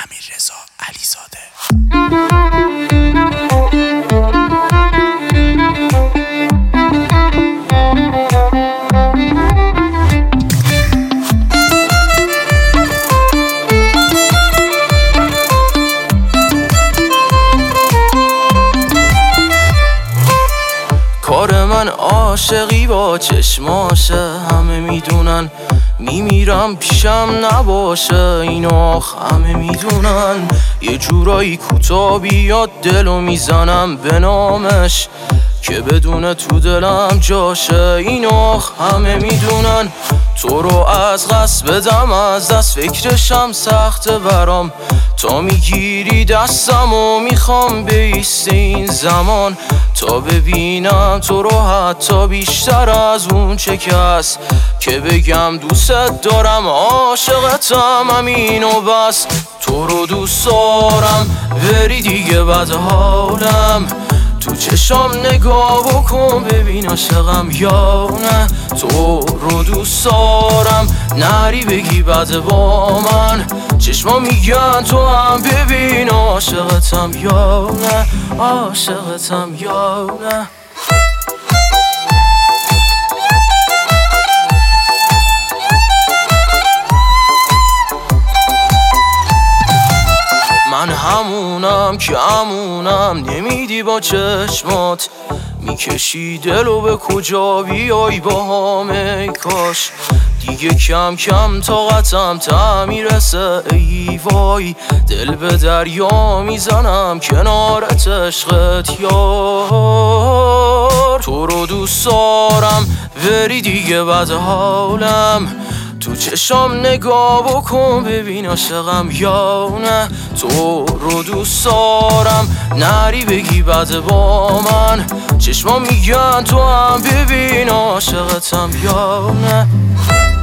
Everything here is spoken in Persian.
امیررضا علیزاده. کار من عاشقی با چشماشه، همه میدونن میمیرم پیشم نباشه، اینو همه میدونن. یه جورایی کوتا بیاد دلو میزنم به نامش که بدون تو دلم جاشه، اینو همه میدونن. تو رو از قصد بدم از دست فکرشم سخته برام، تا میگیری دستم و میخوام بیسته این زمان، تا ببینم تو رو حتی بیشتر از اون چه که هست، که بگم دوست دارم عاشقتم همین و بس. تو رو دوست دارم بری دیگه بد حالم، تو چشام نگاه بکن ببین عاشقم یا نه. تو رو دوست دارم نری بگی بده با من، چشما میگن تو هم ببین عاشقتم یا نه، عاشقتم یا نه. من همونم که همونم، نمیدی با چشمات میکشی دلو به کجا بیای با همه، کاش دیگه کم کم طاقتم تا میرسه. ای وای دل به دریا میزنم کنارت عشقت یار. تو رو دوست دارم بری دیگه بد حالم، تو چشام نگاه بکن ببین عاشقم یا نه. تو رو دوست دارم نری بگی بده با من، چشما میگن تو هم ببین عاشقتم یا نه.